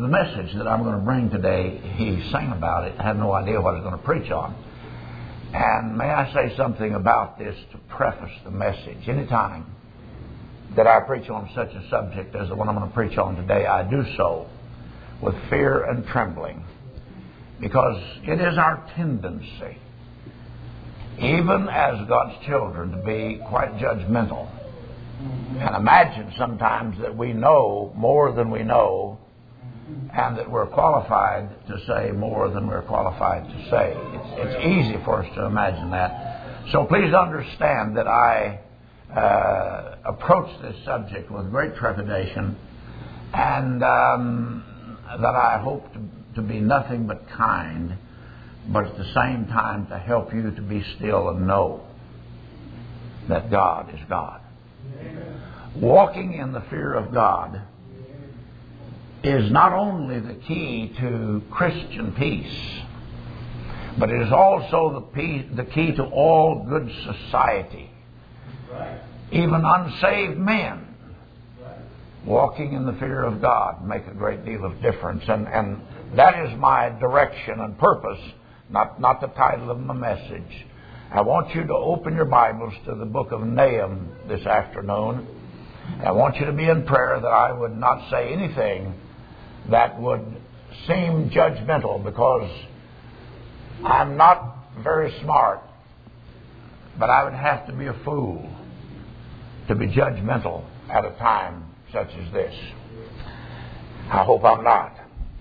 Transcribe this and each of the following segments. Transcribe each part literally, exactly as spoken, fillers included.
the message that I'm going to bring today, he sang about it. I had no idea what I was going to preach on. And may I say something about this to preface the message? Anytime that I preach on such a subject as the one I'm going to preach on today, I do so with fear and trembling, because it is our tendency, even as God's children, to be quite judgmental and imagine sometimes that we know more than we know, and that we're qualified to say more than we're qualified to say. It's, it's easy for us to imagine that. So please understand that I uh, approach this subject with great trepidation, and um, that I hope to, to be nothing but kind, but at the same time to help you to be still and know that God is God. Amen. Walking in the fear of God is not only the key to Christian peace, but it is also the, peace, the key to all good society. Right. Even unsaved men, right, walking in the fear of God make a great deal of difference. And, and that is my direction and purpose, not, not the title of my message. I want you to open your Bibles to the book of Nahum this afternoon. I want you to be in prayer that I would not say anything that would seem judgmental, because I'm not very smart, but I would have to be a fool to be judgmental at a time such as this. I hope I'm not.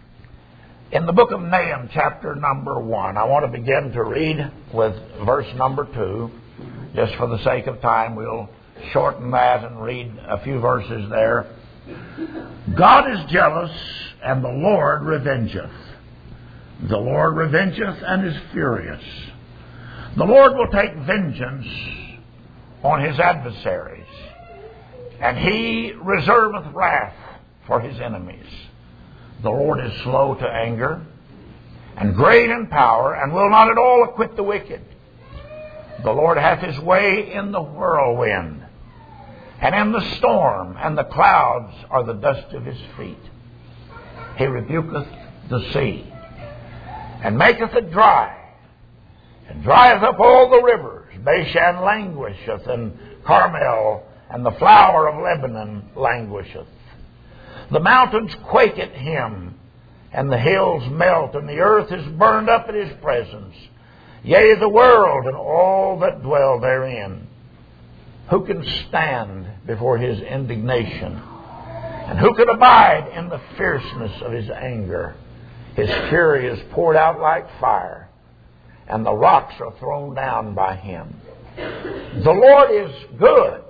In the book of Nahum, chapter number one, I want to begin to read with verse number two. Just for the sake of time, we'll shorten that and read a few verses there. God is jealous, and the Lord revengeth. The Lord revengeth and is furious. The Lord will take vengeance on his adversaries, and he reserveth wrath for his enemies. The Lord is slow to anger, and great in power, and will not at all acquit the wicked. The Lord hath his way in the whirlwind, and in the storm, and the clouds are the dust of his feet. He rebuketh the sea, and maketh it dry, and drieth up all the rivers. Bashan languisheth, and Carmel and the flower of Lebanon languisheth. The mountains quake at him, and the hills melt, and the earth is burned up at his presence. Yea, the world and all that dwell therein. Who can stand before his indignation? And who can abide in the fierceness of his anger? His fury is poured out like fire, and the rocks are thrown down by him. The Lord is good,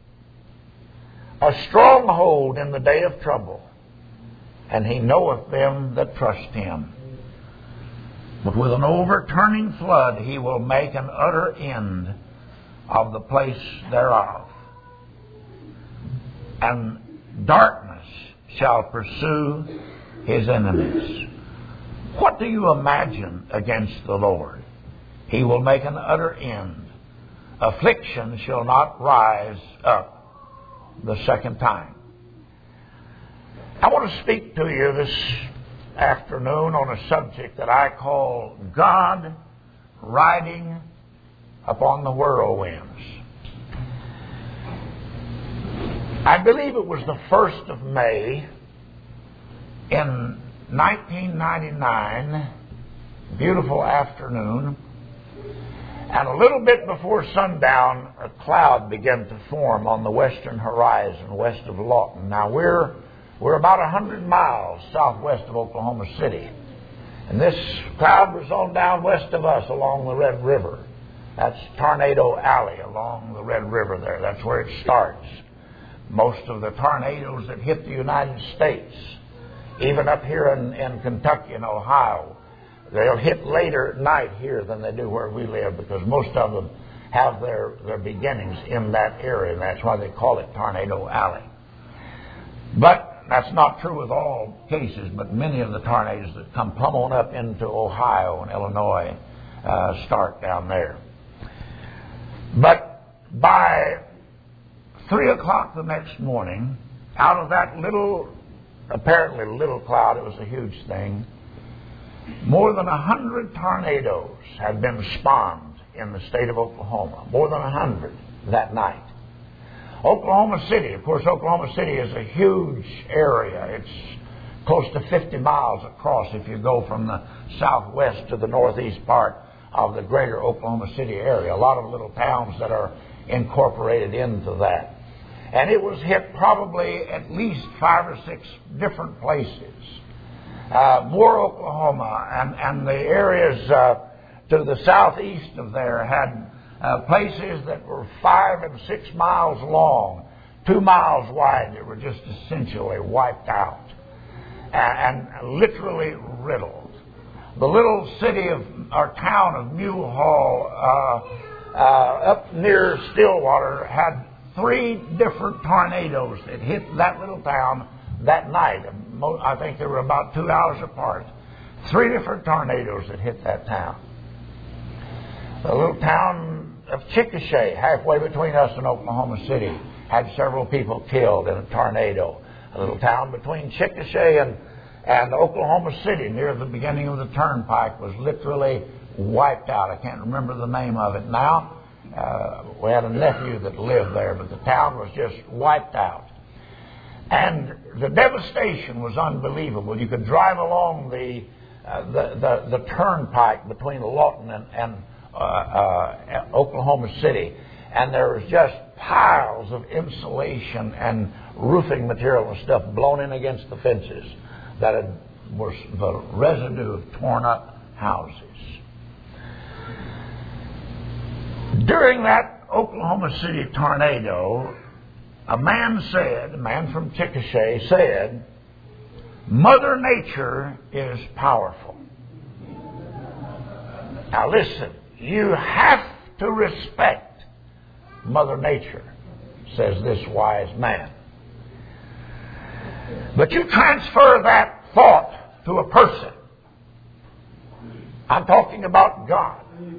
a stronghold in the day of trouble, and he knoweth them that trust him. But with an overturning flood he will make an utter end of the place thereof, and darkness shall pursue his enemies. What do you imagine against the Lord? He will make an utter end. Affliction shall not rise up the second time. I want to speak to you this afternoon on a subject that I call God riding upon the whirlwinds. I believe it was the first of May in nineteen ninety-nine, beautiful afternoon, and a little bit before sundown, a cloud began to form on the western horizon west of Lawton. Now, we're we're about one hundred miles southwest of Oklahoma City, and this cloud was on down west of us along the Red River. That's Tornado Alley along the Red River there. That's where it starts. Most of the tornadoes that hit the United States, even up here in, in Kentucky and Ohio, they'll hit later at night here than they do where we live, because most of them have their, their beginnings in that area, and that's why they call it Tornado Alley. But that's not true with all cases, but many of the tornadoes that come plumb on up into Ohio and Illinois uh, start down there. But by three o'clock the next morning, out of that little apparently Little Cloud, it was a huge thing. More than a hundred tornadoes had been spawned in the state of Oklahoma. More than a hundred that night. Oklahoma City, of course, Oklahoma City is a huge area. It's close to fifty miles across if you go from the southwest to the northeast part of the greater Oklahoma City area. A lot of little towns that are incorporated into that. And it was hit probably at least five or six different places. Uh, Moore, Oklahoma, and, and the areas uh, to the southeast of there had uh, places that were five and six miles long, two miles wide, that were just essentially wiped out and, and literally riddled. The little city of, or town of Mulehall, uh, uh, up near Stillwater, had three different tornadoes that hit that little town that night. I think they were about two hours apart. Three different tornadoes that hit that town. The little town of Chickasha, halfway between us and Oklahoma City, had several people killed in a tornado. A little town between Chickasha and, and Oklahoma City, near the beginning of the turnpike, was literally wiped out. I can't remember the name of it now. Uh, we had a nephew that lived there, but the town was just wiped out. And the devastation was unbelievable. You could drive along the uh, the, the the turnpike between Lawton and, and uh, uh, Oklahoma City, and there was just piles of insulation and roofing material and stuff blown in against the fences that had, was the residue of torn up houses. During that Oklahoma City tornado, a man said, a man from Chickasha said, Mother Nature is powerful. Now listen, you have to respect Mother Nature, says this wise man. But you transfer that thought to a person. I'm talking about God.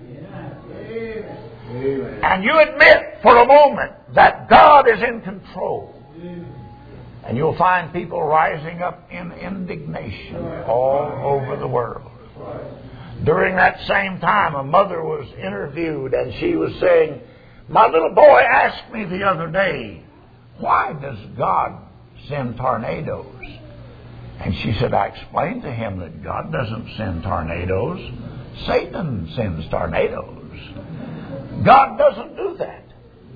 And you admit for a moment that God is in control. And you'll find people rising up in indignation all over the world. During that same time, a mother was interviewed and she was saying, my little boy asked me the other day, why does God send tornadoes? And she said, I explained to him that God doesn't send tornadoes. Satan sends tornadoes. God doesn't do that.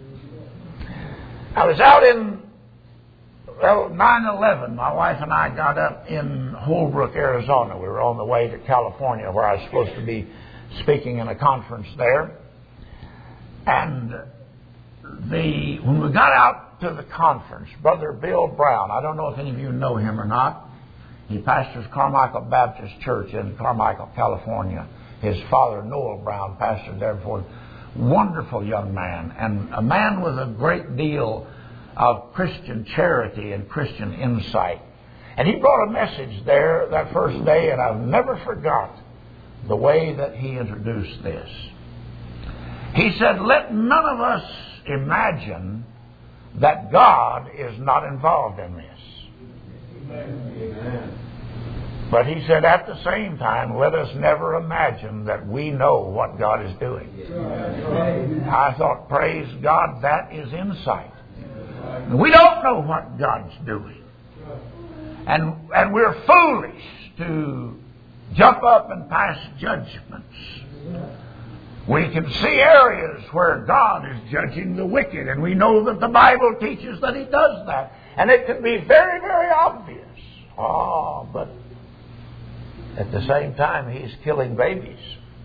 I was out in well, nine eleven. My wife and I got up in Holbrook, Arizona. We were on the way to California, where I was supposed to be speaking in a conference there. And the when we got out to the conference, Brother Bill Brown, I don't know if any of you know him or not. He pastors Carmichael Baptist Church in Carmichael, California. His father, Noel Brown, pastored there before. Wonderful young man, and a man with a great deal of Christian charity and Christian insight. And he brought a message there that first day, and I've never forgot the way that he introduced this. He said, let none of us imagine that God is not involved in this. Amen. But he said, at the same time, let us never imagine that we know what God is doing. I thought, praise God, that is insight. We don't know what God's doing. And, and we're foolish to jump up and pass judgments. We can see areas where God is judging the wicked, and we know that the Bible teaches that He does that. And it can be very, very obvious. Oh, but at the same time, He's killing babies.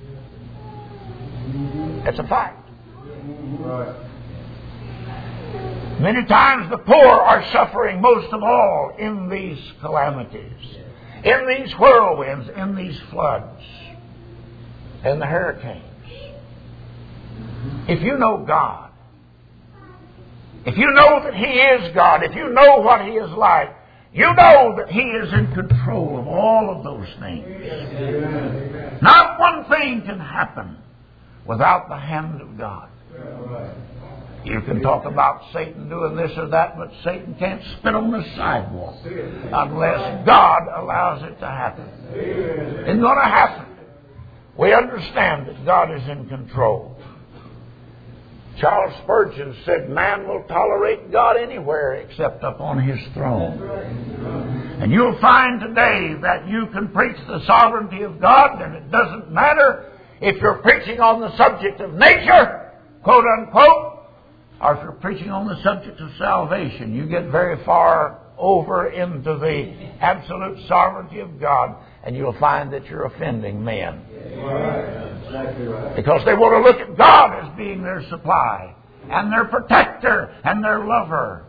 It's a fact. Many times the poor are suffering most of all in these calamities, in these whirlwinds, in these floods, in the hurricanes. If you know God, if you know that He is God, if you know what He is like, you know that He is in control of all of those things. Amen. Not one thing can happen without the hand of God. You can talk about Satan doing this or that, but Satan can't spit on the sidewalk unless God allows it to happen. It's going to happen. We understand that God is in control. Charles Spurgeon said, man will tolerate God anywhere except upon His throne. And you'll find today that you can preach the sovereignty of God, and it doesn't matter if you're preaching on the subject of nature, quote unquote, or if you're preaching on the subject of salvation. You get very far over into the absolute sovereignty of God, and you'll find that you're offending men. Exactly right. Because they want to look at God as being their supply and their protector and their lover,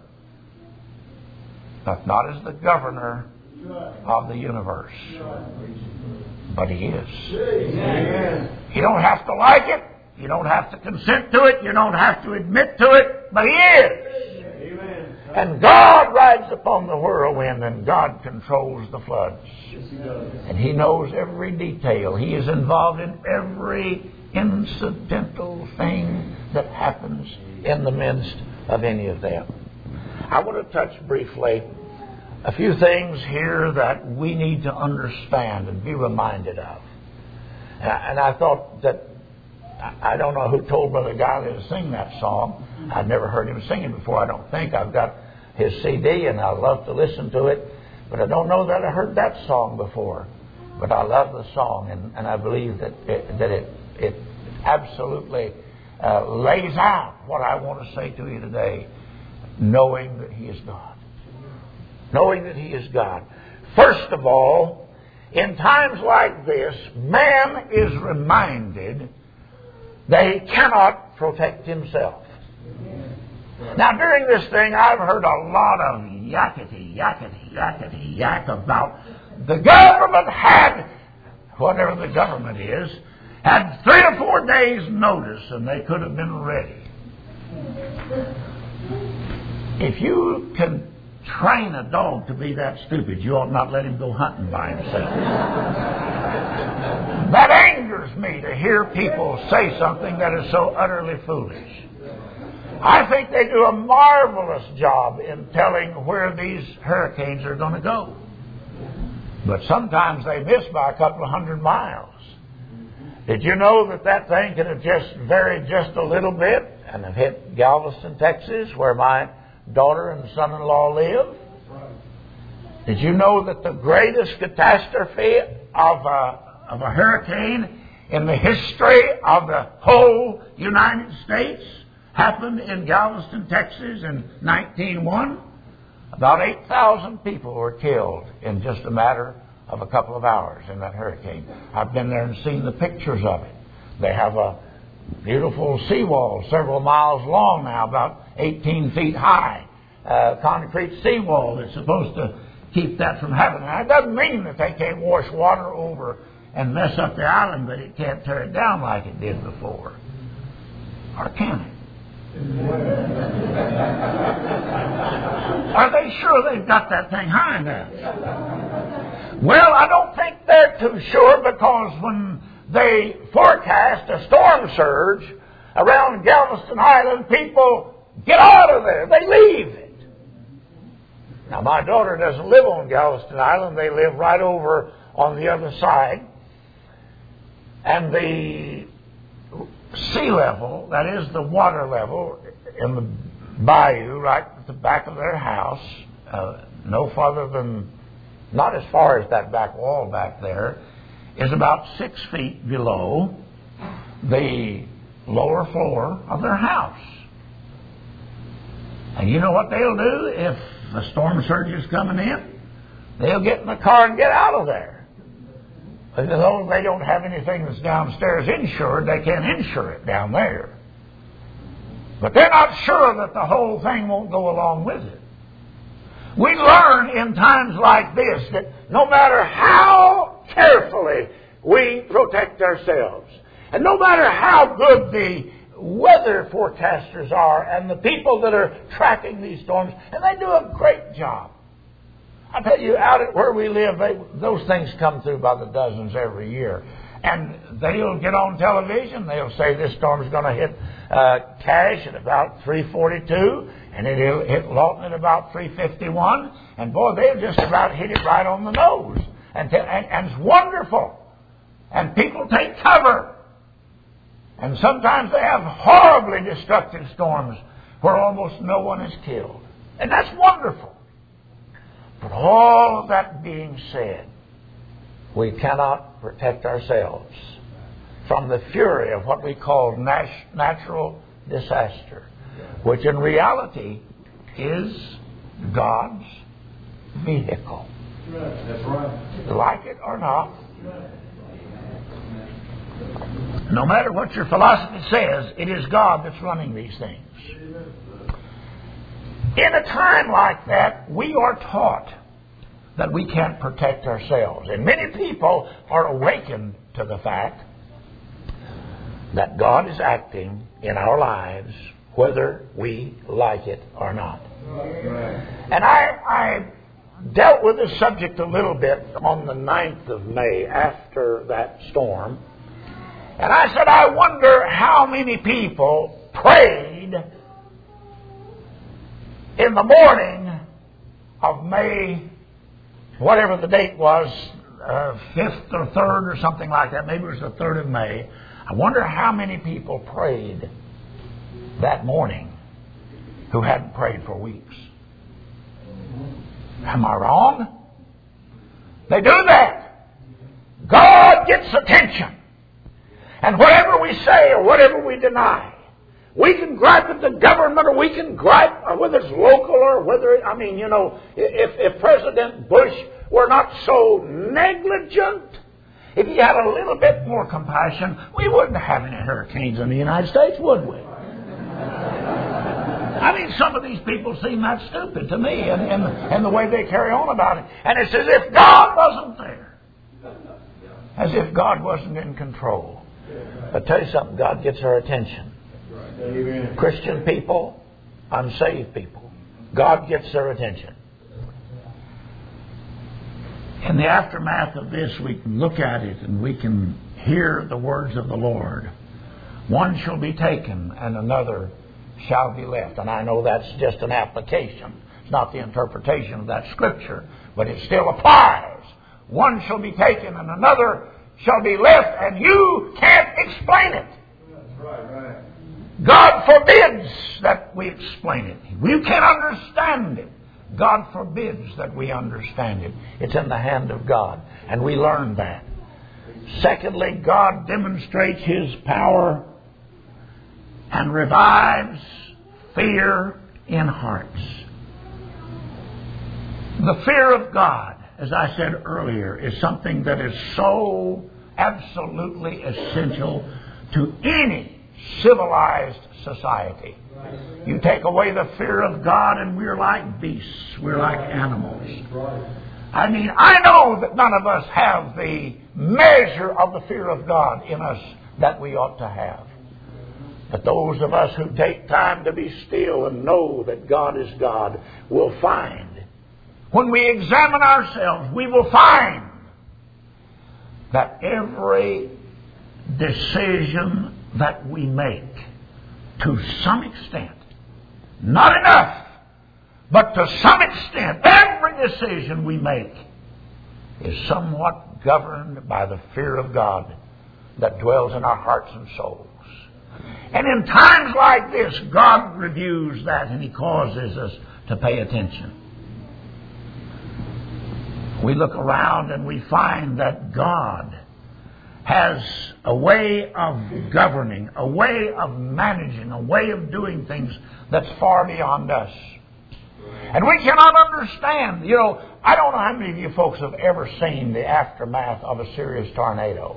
but not as the governor of the universe. But He is. You don't have to like it. You don't have to consent to it. You don't have to admit to it. But He is. Amen. And God rides upon the whirlwind, and God controls the floods. Yes, He does. And He knows every detail. He is involved in every incidental thing that happens in the midst of any of them. I want to touch briefly a few things here that we need to understand and be reminded of. And I thought that, I don't know who told Brother Guiley to sing that song. I'd never heard him sing it before, I don't think. I've got his C D and I love to listen to it, but I don't know that I heard that song before. But I love the song, and, and I believe that it, that it, it absolutely uh, lays out what I want to say to you today, knowing that He is God. Knowing that He is God. First of all, in times like this, man is reminded that he cannot protect himself. Now, during this thing, I've heard a lot of yakety, yakety, yakety, yak about the government had, whatever the government is, had three or four days' notice and they could have been ready. If you can train a dog to be that stupid, you ought not let him go hunting by himself. That angers me to hear people say something that is so utterly foolish. I think they do a marvelous job in telling where these hurricanes are going to go. But sometimes they miss by a couple of hundred miles. Did you know that that thing could have just varied just a little bit and have hit Galveston, Texas, where my daughter and son-in-law live? Did you know that the greatest catastrophe of a, of a hurricane in the history of the whole United States happened in Galveston, Texas in nineteen oh one? About eight thousand people were killed in just a matter of a couple of hours in that hurricane. I've been there and seen the pictures of it. They have a beautiful seawall several miles long now, about eighteen feet high. Uh, concrete seawall that's supposed to keep that from happening. Now, it doesn't mean that they can't wash water over and mess up the island, but it can't tear it down like it did before. Or can it? Are they sure they've got that thing high enough? Well, I don't think they're too sure, because when they forecast a storm surge around Galveston Island, people get out of there. They leave it. Now, my daughter doesn't live on Galveston Island. They live right over on the other side. And the sea level, that is the water level in the bayou right at the back of their house, uh, no farther than, not as far as that back wall back there, is about six feet below the lower floor of their house. And you know what they'll do if a storm surge is coming in? They'll get in the car and get out of there. As though they don't have anything that's downstairs insured, they can't insure it down there. But they're not sure that the whole thing won't go along with it. We learn in times like this that no matter how carefully we protect ourselves, and no matter how good the weather forecasters are and the people that are tracking these storms, and they do a great job. I tell you, out at where we live, they, those things come through by the dozens every year. and they'll get on television. They'll say this storm is going to hit uh, Cache at about three forty-two, and it'll hit Lawton at about three fifty-one. And boy, they'll just about hit it right on the nose. And, t- and, and it's wonderful. And people take cover. And sometimes they have horribly destructive storms where almost no one is killed. And that's wonderful. But all of that being said, we cannot protect ourselves from the fury of what we call nat- natural disaster, which in reality is God's vehicle. That's right. Like it or not. No matter what your philosophy says, it is God that's running these things. In a time like that, we are taught that we can't protect ourselves. And many people are awakened to the fact that God is acting in our lives whether we like it or not. And I, I dealt with this subject a little bit on the ninth of May after that storm. And I said, I wonder how many people prayed in the morning of May, whatever the date was, uh, fifth or third or something like that. Maybe it was the third of May. I wonder how many people prayed that morning who hadn't prayed for weeks. Am I wrong? They do that. God gets attention. And whatever we say or whatever we deny, we can gripe at the government, or we can gripe, or whether it's local or whether, it, I mean, you know, if, if President Bush were not so negligent, if he had a little bit more compassion, we wouldn't have any hurricanes in the United States, would we? I mean, some of these people seem that stupid to me, and, and, and the way they carry on about it. And it's as if God wasn't there. As if God wasn't in control. But tell you something, God gets our attention. Amen. Christian people, unsaved people, God gets their attention. In the aftermath of this, we can look at it and we can hear the words of the Lord. One shall be taken and another shall be left. And I know that's just an application. It's not the interpretation of that scripture, but it still applies. One shall be taken and another shall be left, and you can't explain it. That's right, right. God forbids that we explain it. You can't understand it. God forbids that we understand it. It's in the hand of God, and we learn that. Secondly, God demonstrates His power and revives fear in hearts. The fear of God, as I said earlier, is something that is so absolutely essential to any civilized society. You take away the fear of God and we're like beasts. We're like animals. I mean, I know that none of us have the measure of the fear of God in us that we ought to have. But those of us who take time to be still and know that God is God will find, when we examine ourselves, we will find that every decision that we make, to some extent, not enough, but to some extent, every decision we make is somewhat governed by the fear of God that dwells in our hearts and souls. And in times like this, God reviews that and He causes us to pay attention. We look around and we find that God has a way of governing, a way of managing, a way of doing things that's far beyond us. And we cannot understand. You know, I don't know how many of you folks have ever seen the aftermath of a serious tornado.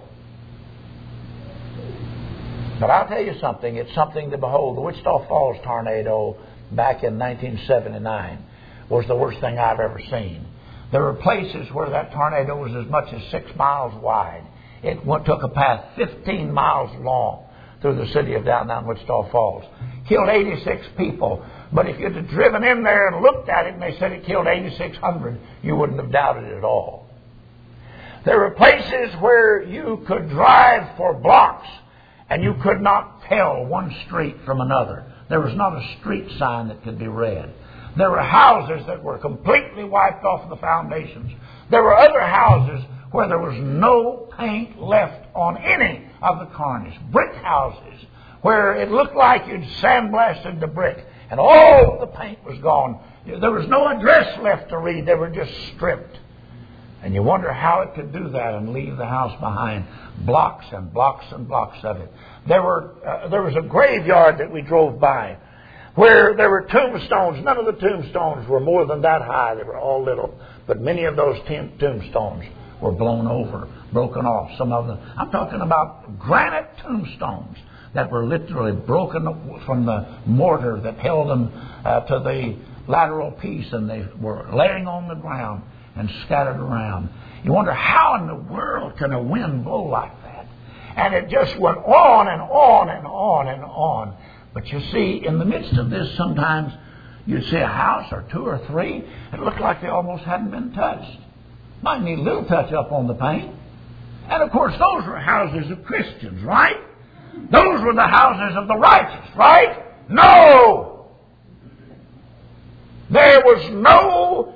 But I'll tell you something, it's something to behold. The Wichita Falls tornado back in nineteen seventy-nine was the worst thing I've ever seen. There were places where that tornado was as much as six miles wide. It took a path fifteen miles long through the city of downtown Wichita Falls. Killed eighty-six people. But if you'd have driven in there and looked at it and they said it killed eighty-six hundred, you wouldn't have doubted it at all. There were places where you could drive for blocks and you could not tell one street from another. There was not a street sign that could be read. There were houses that were completely wiped off the foundations. There were other houses where there was no paint left on any of the cornice. Brick houses where it looked like you'd sandblasted the brick and all the paint was gone. There was no address left to read. They were just stripped. And you wonder how it could do that and leave the house behind. Blocks and blocks and blocks of it. There were uh, there was a graveyard that we drove by where there were tombstones. None of the tombstones were more than that high. They were all little. But many of those t- tombstones were blown over, broken off. Some of them. I'm talking about granite tombstones that were literally broken from the mortar that held them uh, to the lateral piece, and they were laying on the ground and scattered around. You wonder how in the world can a wind blow like that? And it just went on and on and on and on. But you see, in the midst of this, sometimes you'd see a house or two or three. It looked like they almost hadn't been touched. Might need a little touch up on the paint. And of course, those were houses of Christians, right? Those were the houses of the righteous, right? No! There was no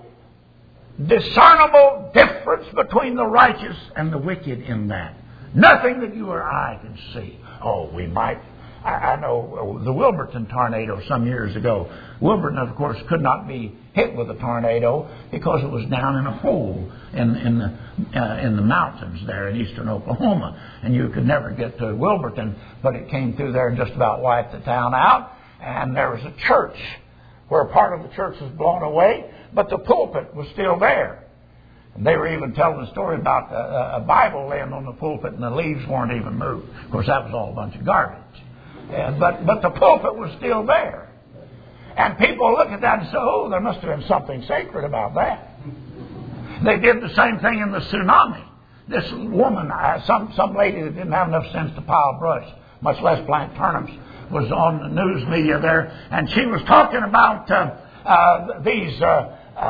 discernible difference between the righteous and the wicked in that. Nothing that you or I can see. Oh, we might. I, I know the Wilburton tornado some years ago. Wilburton, of course, could not be hit with a tornado because it was down in a hole in, in the uh, in the mountains there in eastern Oklahoma, and you could never get to Wilburton. But it came through there and just about wiped the town out. And there was a church where part of the church was blown away, but the pulpit was still there. And they were even telling a story about a, a Bible laying on the pulpit and the leaves weren't even moved. Of course, that was all a bunch of garbage. And, but, but the pulpit was still there. And people look at that and say, oh, there must have been something sacred about that. They did the same thing in the tsunami. This woman, uh, some, some lady that didn't have enough sense to pile brush, much less plant turnips, was on the news media there, and she was talking about uh, uh, these uh, uh,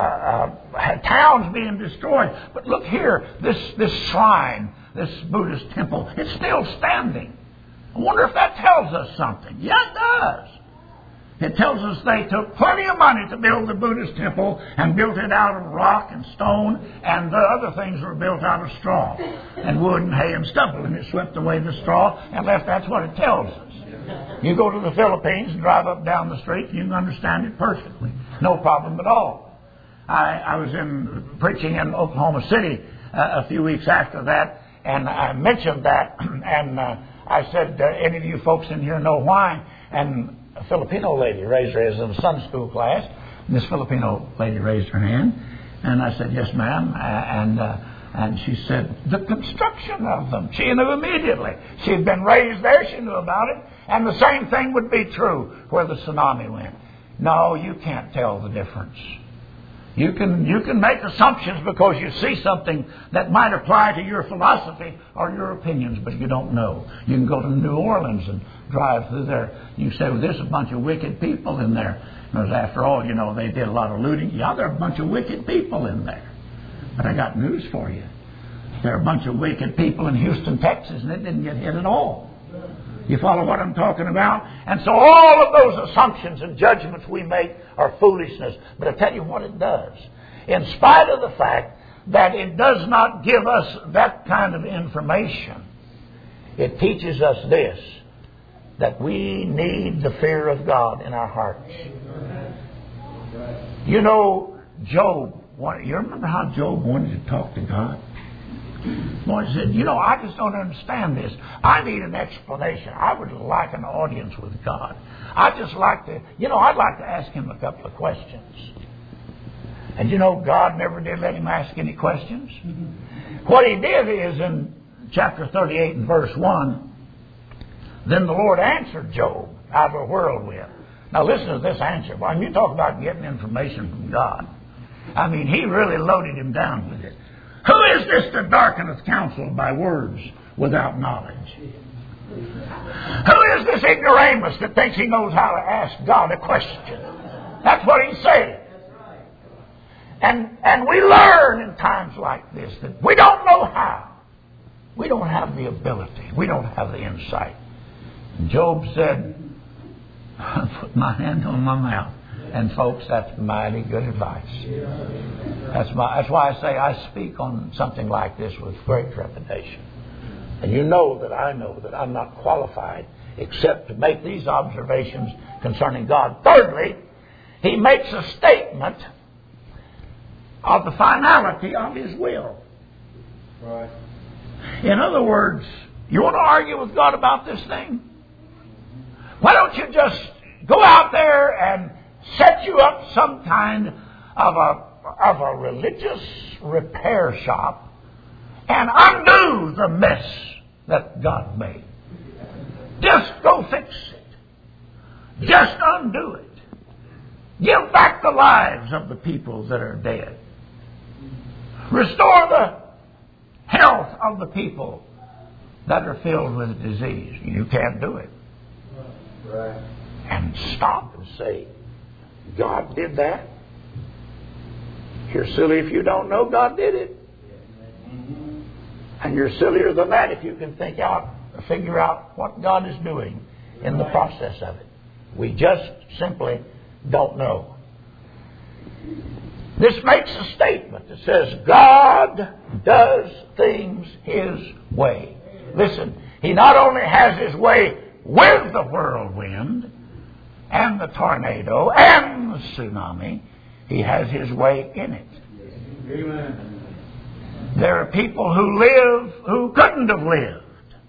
uh, towns being destroyed. But look here, this this shrine, this Buddhist temple, it's still standing. I wonder if that tells us something. Yeah, it does. It tells us they took plenty of money to build the Buddhist temple and built it out of rock and stone, and the other things were built out of straw and wood and hay and stubble, and it swept away the straw and left. That's what it tells us. You go to the Philippines and drive up down the street, and you can understand it perfectly. No problem at all. I, I was in preaching in Oklahoma City uh, a few weeks after that, and I mentioned that, and uh, I said, uh, any of you folks in here know why? And a Filipino lady raised her hand in a Sunday school class, and this Filipino lady raised her hand, and I said, yes, ma'am, and uh, and she said, the construction of them. She knew immediately. She had been raised there. She knew about it. And the same thing would be true where the tsunami went. No, you can't tell the difference. You can you can make assumptions because you see something that might apply to your philosophy or your opinions, but you don't know. You can go to New Orleans and drive through there. You say, well, there's a bunch of wicked people in there. Because after all, you know, they did a lot of looting. Yeah, there are a bunch of wicked people in there. But I got news for you. There are a bunch of wicked people in Houston, Texas, and it didn't get hit at all. You follow what I'm talking about? And so all of those assumptions and judgments we make are foolishness. But I tell you what it does. In spite of the fact that it does not give us that kind of information, it teaches us this, that we need the fear of God in our hearts. You know, Job, you remember how Job wanted to talk to God? Lord said, you know, I just don't understand this. I need an explanation. I would like an audience with God. I'd just like to, you know, I'd like to ask him a couple of questions. And you know, God never did let him ask any questions. What he did is in chapter thirty-eight and verse one, then the Lord answered Job out of a whirlwind. Now listen to this answer. When you talk about getting information from God, I mean, he really loaded him down with it. Who is this that darkeneth counsel by words without knowledge? Who is this ignoramus that thinks he knows how to ask God a question? That's what he said. And, and we learn in times like this that we don't know how. We don't have the ability. We don't have the insight. And Job said, I put my hand on my mouth. And folks, that's mighty good advice. That's, my, that's why I say I speak on something like this with great trepidation. And you know that I know that I'm not qualified except to make these observations concerning God. Thirdly, he makes a statement of the finality of his will. Right. In other words, you want to argue with God about this thing? Why don't you just go out there and set you up some kind of a, of a religious repair shop and undo the mess that God made? Just go fix it. Just undo it. Give back the lives of the people that are dead. Restore the health of the people that are filled with disease. You can't do it. Right. And stop and say, God did that? You're silly if you don't know God did it. And you're sillier than that if you can think out, figure out what God is doing in the process of it. We just simply don't know. This makes a statement that says God does things His way. Listen, He not only has His way with the whirlwind and the tornado and the tsunami, He has His way in it. Amen. There are people who live who couldn't have lived.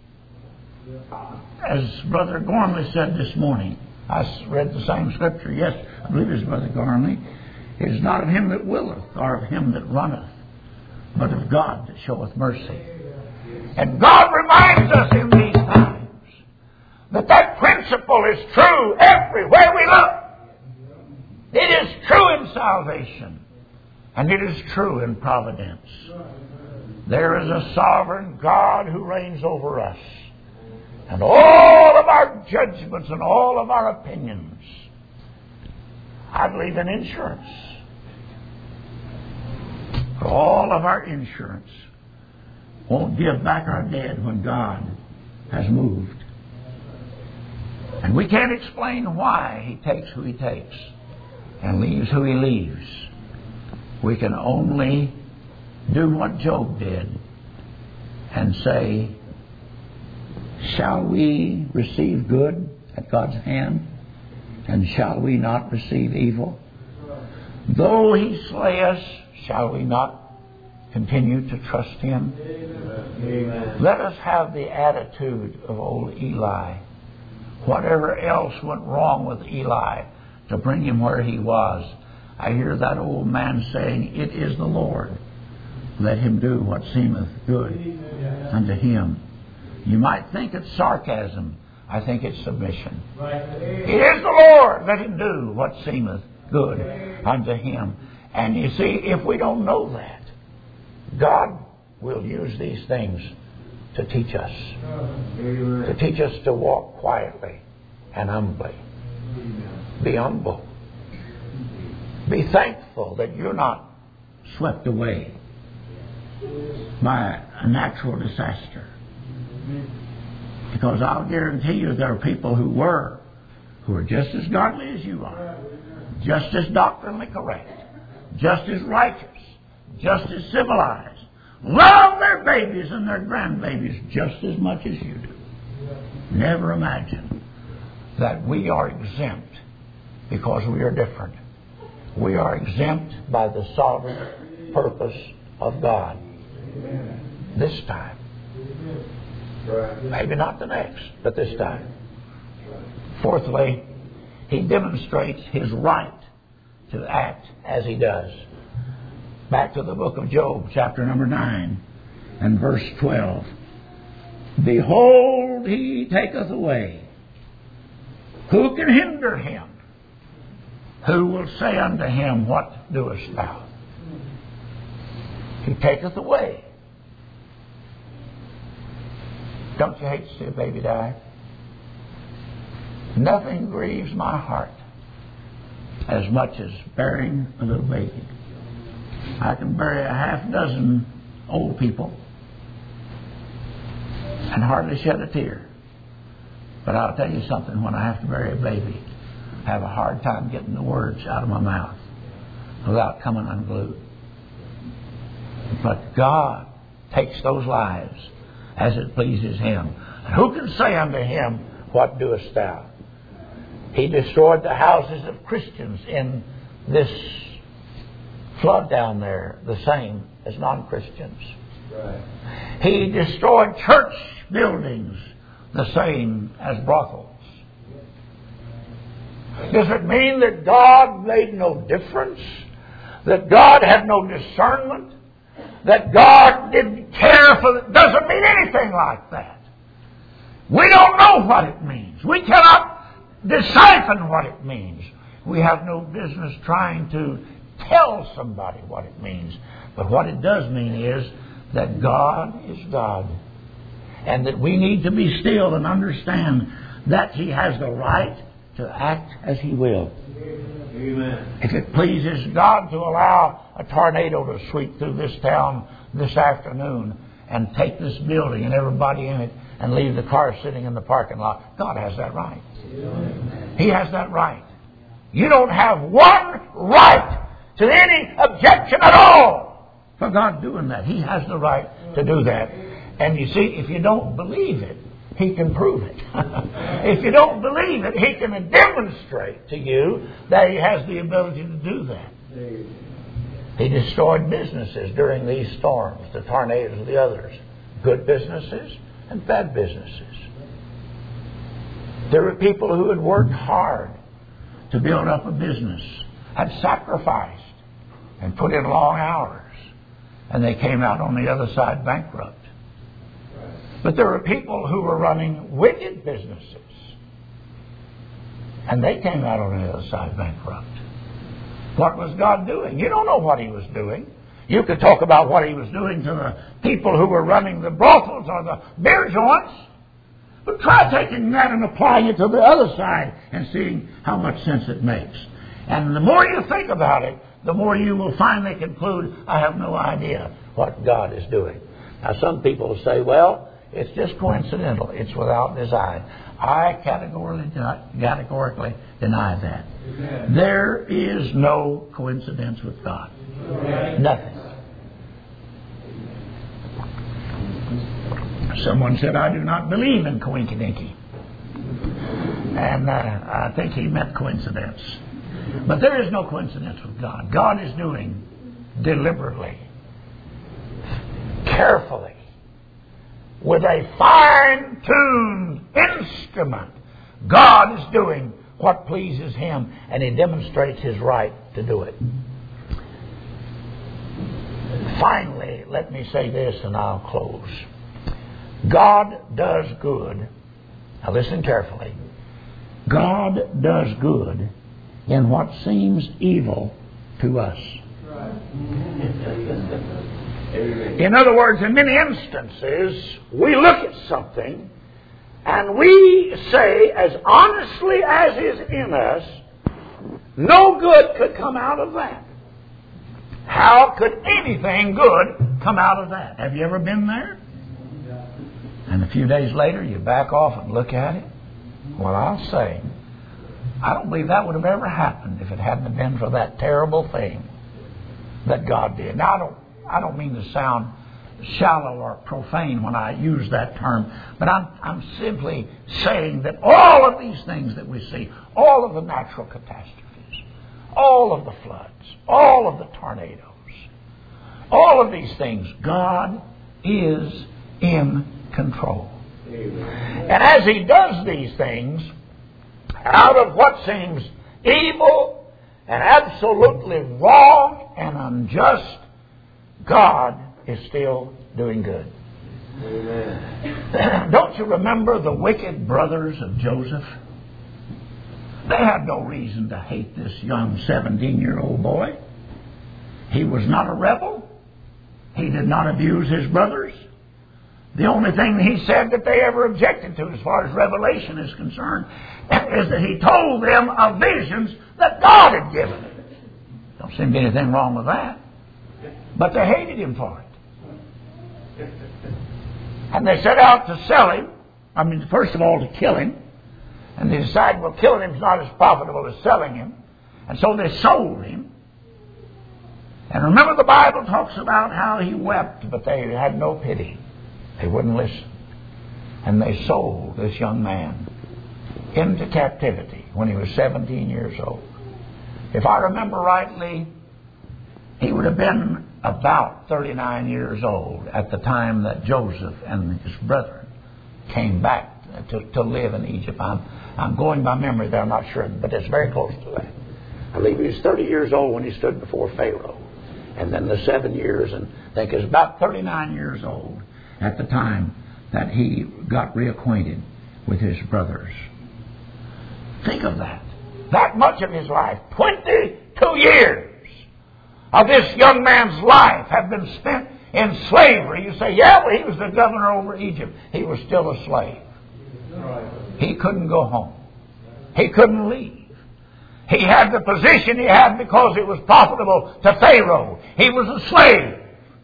As Brother Gormley said this morning, I read the same scripture. Yes, I believe it's Brother Gormley. It is not of him that willeth, or of him that runneth, but of God that showeth mercy. And God reminds us in these times that that principle is true everywhere we look. It is true in salvation, and it is true in providence. There is a sovereign God who reigns over us. And all of our judgments and all of our opinions, I believe in insurance. For all of our insurance won't give back our dead when God has moved. And we can't explain why He takes who He takes and leaves who He leaves. We can only do what Job did and say, shall we receive good at God's hand? And shall we not receive evil? Though He slay us, shall we not continue to trust Him? Amen. Let us have the attitude of old Eli. Whatever else went wrong with Eli to bring him where he was, I hear that old man saying, it is the Lord. Let him do what seemeth good unto him. You might think it's sarcasm. I think it's submission. It is the Lord. Let him do what seemeth good unto him. And you see, if we don't know that, God will use these things to teach us. To teach us to walk quietly and humbly. Be humble. Be thankful that you're not swept away by a natural disaster. Because I'll guarantee you there are people who were, who are just as godly as you are, just as doctrinally correct, just as righteous, just as civilized, love their babies and their grandbabies just as much as you do. Never imagine that we are exempt because we are different. We are exempt by the sovereign purpose of God. This time. Maybe not the next, but this time. Fourthly, He demonstrates His right to act as He does. Back to the book of Job, chapter number nine, and verse twelve. Behold, He taketh away. Who can hinder Him? Who will say unto Him, what doest thou? He taketh away. Don't you hate to see a baby die? Nothing grieves my heart as much as burying a little baby. I can bury a half dozen old people and hardly shed a tear. But I'll tell you something, when I have to bury a baby, I have a hard time getting the words out of my mouth without coming unglued. But God takes those lives as it pleases Him. And who can say unto Him, what doest thou? He destroyed the houses of Christians in this flood down there, the same as non-Christians. Right. He destroyed church buildings, the same as brothels. Does it mean that God made no difference? That God had no discernment? That God didn't care for it? Doesn't mean anything like that. We don't know what it means. We cannot decipher what it means. We have no business trying to tell somebody what it means. But what it does mean is that God is God. And that we need to be still and understand that He has the right to act as He will. Amen. If it pleases God to allow a tornado to sweep through this town this afternoon and take this building and everybody in it and leave the car sitting in the parking lot, God has that right. Amen. He has that right. You don't have one right to any objection at all for God doing that. He has the right to do that. And you see, if you don't believe it, He can prove it. If you don't believe it, He can demonstrate to you that He has the ability to do that. He destroyed businesses during these storms, the tornadoes, the others. Good businesses and bad businesses. There were people who had worked hard to build up a business, had sacrificed and put in long hours, and they came out on the other side bankrupt. But there were people who were running wicked businesses, and they came out on the other side bankrupt. What was God doing? You don't know what He was doing. You could talk about what He was doing to the people who were running the brothels or the beer joints, but try taking that and applying it to the other side and seeing how much sense it makes. And the more you think about it, the more you will finally conclude, I have no idea what God is doing. Now, some people say, well, it's just coincidental. It's without design. I categorically, categorically deny that. Amen. There is no coincidence with God. Amen. Nothing. Someone said, I do not believe in coincidence. And uh, I think he meant coincidence. But there is no coincidence with God. God is doing deliberately, carefully, with a fine-tuned instrument. God is doing what pleases Him, and He demonstrates His right to do it. Finally, let me say this and I'll close. God does good. Now listen carefully. God does good in what seems evil to us. In other words, in many instances, we look at something and we say, as honestly as is in us, no good could come out of that. How could anything good come out of that? Have you ever been there? And a few days later, you back off and look at it. Well, I'll say, I don't believe that would have ever happened if it hadn't been for that terrible thing that God did. Now, I don't, I don't mean to sound shallow or profane when I use that term, but I'm, I'm simply saying that all of these things that we see, all of the natural catastrophes, all of the floods, all of the tornadoes, all of these things, God is in control. Amen. And as He does these things, out of what seems evil and absolutely wrong and unjust, God is still doing good. Amen. Don't you remember the wicked brothers of Joseph? They had no reason to hate this young seventeen-year-old boy. He was not a rebel. He did not abuse his brothers. The only thing he said that they ever objected to as far as revelation is concerned is that he told them of visions that God had given him. Don't seem to be anything wrong with that. But they hated him for it. And they set out to sell him. I mean, first of all, to kill him. And they decided, well, killing him is not as profitable as selling him. And so they sold him. And remember, the Bible talks about how he wept, but they had no pity. They wouldn't listen. And they sold this young man into captivity when he was seventeen years old. If I remember rightly, he would have been about thirty-nine years old at the time that Joseph and his brethren came back to, to live in Egypt. I'm, I'm going by memory there, I'm not sure, but it's very close to that. I believe he was thirty years old when he stood before Pharaoh. And then the seven years, and I think he was about thirty-nine years old at the time that he got reacquainted with his brothers. Think of that. That much of his life, twenty-two years of this young man's life have been spent in slavery. You say, yeah, well, he was the governor over Egypt. He was still a slave. He couldn't go home. He couldn't leave. He had the position he had because it was profitable to Pharaoh. He was a slave.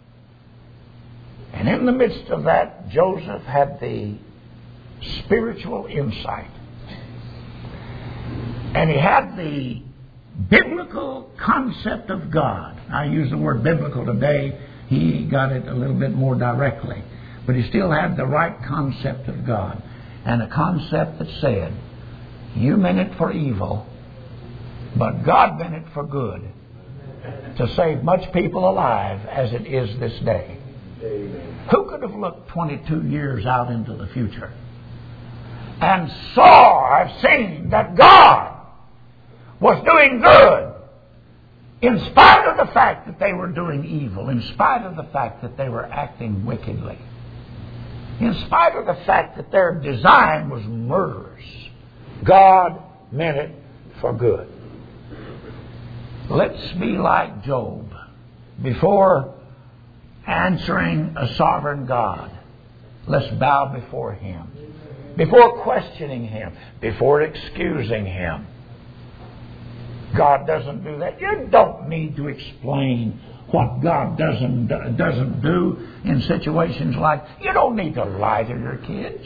And in the midst of that, Joseph had the spiritual insight. And he had the biblical concept of God. I use the word biblical today. He got it a little bit more directly. But he still had the right concept of God. And a concept that said, you meant it for evil, but God meant it for good, to save much people alive as it is this day. Amen. Who could have looked twenty-two years out into the future and saw, I've seen, that God was doing good in spite of the fact that they were doing evil, in spite of the fact that they were acting wickedly, in spite of the fact that their design was murderous? God meant it for good. Let's be like Job. Before answering a sovereign God, let's bow before Him. Before questioning Him, before excusing Him. God doesn't do that. You don't need to explain what God doesn't doesn't do in situations like, you don't need to lie to your kids.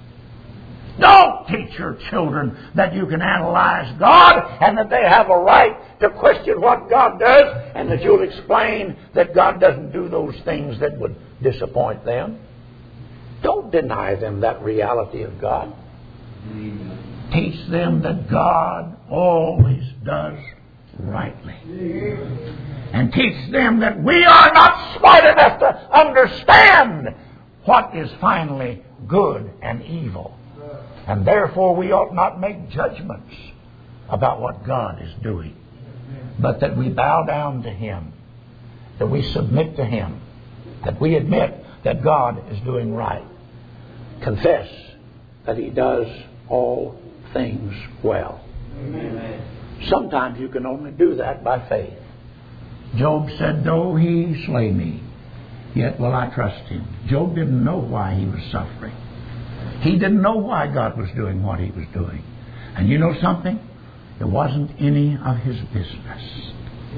Don't teach your children that you can analyze God and that they have a right to question what God does, and that you'll explain that God doesn't do those things that would disappoint them. Don't deny them that reality of God. Amen. Teach them that God always does rightly. Amen. And teach them that we are not smart enough to understand what is finally good and evil. And therefore we ought not make judgments about what God is doing, but that we bow down to Him, that we submit to Him, that we admit that God is doing right, confess that He does all things well. Amen. Sometimes you can only do that by faith. Job said, though He slay me, yet will I trust Him. Job didn't know why he was suffering. He didn't know why God was doing what He was doing. And you know something? It wasn't any of His business.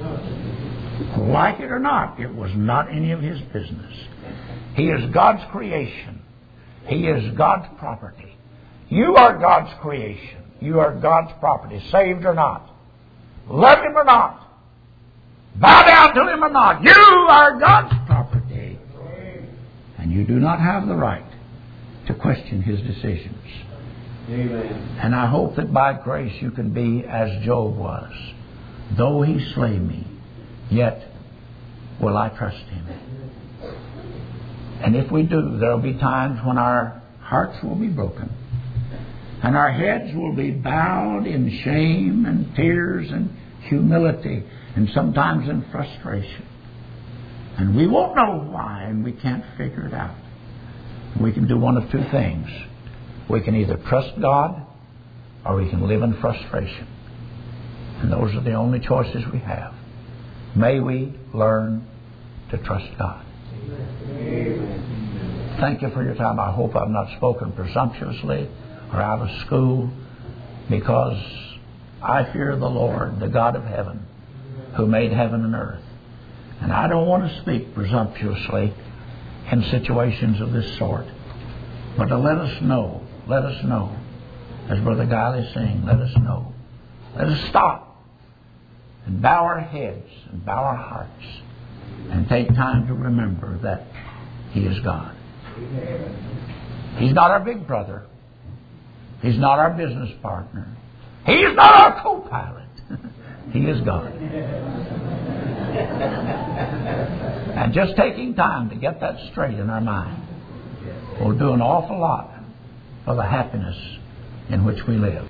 Like it or not, it was not any of His business. He is God's creation. He is God's property. You are God's creation. You are God's property, saved or not. Love Him or not. Bow down to Him or not. You are God's property. And you do not have the right to question His decisions. Amen. And I hope that by grace you can be as Job was. Though He slay me, yet will I trust Him. And if we do, there will be times when our hearts will be broken, and our heads will be bowed in shame and tears and humility, and sometimes in frustration. And we won't know why, and we can't figure it out. We can do one of two things. We can either trust God, or we can live in frustration. And those are the only choices we have. May we learn to trust God. Amen. Thank you for your time. I hope I've not spoken presumptuously or out of school, because I fear the Lord, the God of heaven, who made heaven and earth. And I don't want to speak presumptuously in situations of this sort. But to let us know, let us know, as Brother Guile is saying, let us know. Let us stop and bow our heads and bow our hearts and take time to remember that He is God. He's not our big brother. He's not our business partner. He's not our co-pilot. He is God. And just taking time to get that straight in our mind will do an awful lot for the happiness in which we live.